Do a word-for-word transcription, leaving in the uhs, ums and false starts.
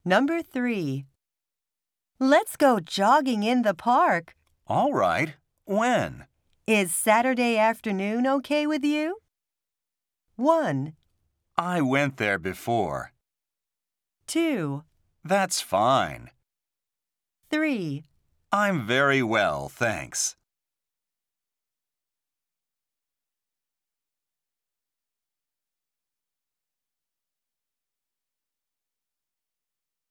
Number three. Let's go jogging in the park. All right. When? Is Saturday afternoon okay with you? One. I went there before. Two. That's fine. Three. I'm very well, thanks.